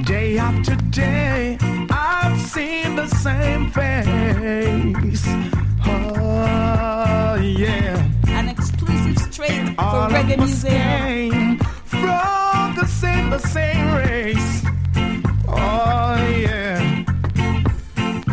Day after day, I've seen the same face. Oh, yeah. An exclusive straight for reggae music.